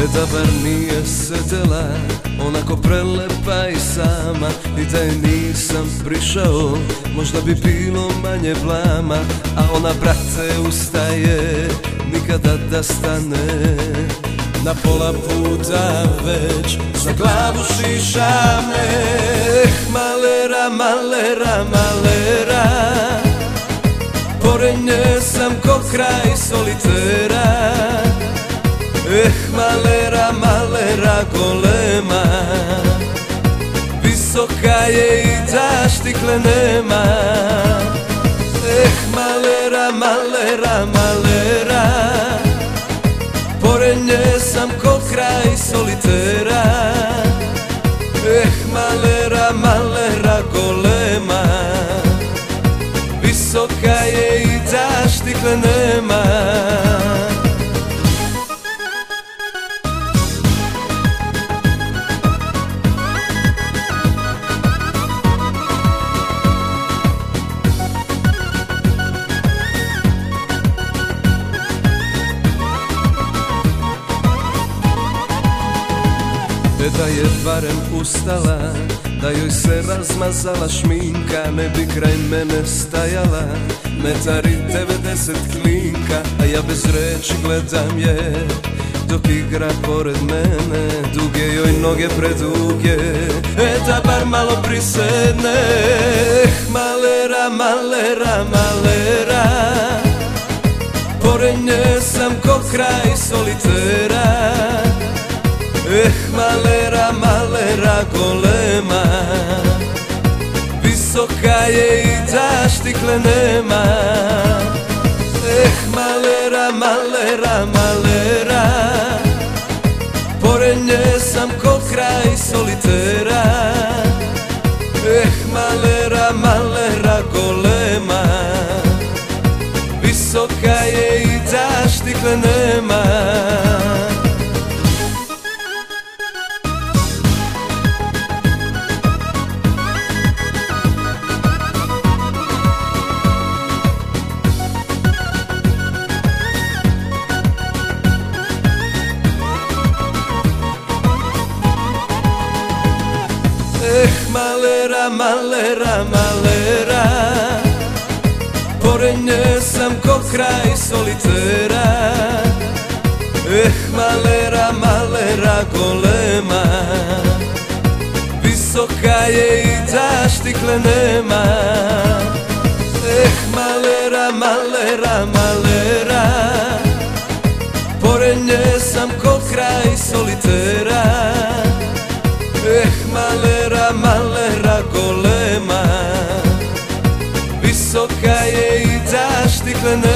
Da bar nije sedela, onako prelepa i sama, i da je nisam prišao, možda bi bilo manje blama. A ona, brate, ustaje, nikada da stane, na pola puta već za glavu šiša me. Malera, malera, malera, pored nje sam ko kraj solitera. Malera, malera, golema, visoka je i da štikle nema. Malera, malera, malera, pored nje sam ko kraj solitera. Malera, malera, golema, visoka je i da štikle nema. Da je barem ustala, da joj se razmazala šminka, ne bi kraj mene stajala, metari 90 klinka. A ja bez reči gledam je, dok igra pored mene, duge joj noge preduge, da bar malo prisedne. Malera, malera, malera, pored nje sam ko kraj solitera. Malera, malera, golema, visoka je i da štikle nema. Malera, malera, malera, pored nje sam ko kraj solitera. Malera, malera, golema, visoka je i da štikle nema. Malera, malera, malera, pored nje sam ko kraj solitera. Malera, malera, golema, visoka je i da štikle nema. Malera, malera, malera, pored nje sam ko kraj solitera. Malera, malera, golema, visoka je i da štikle nema.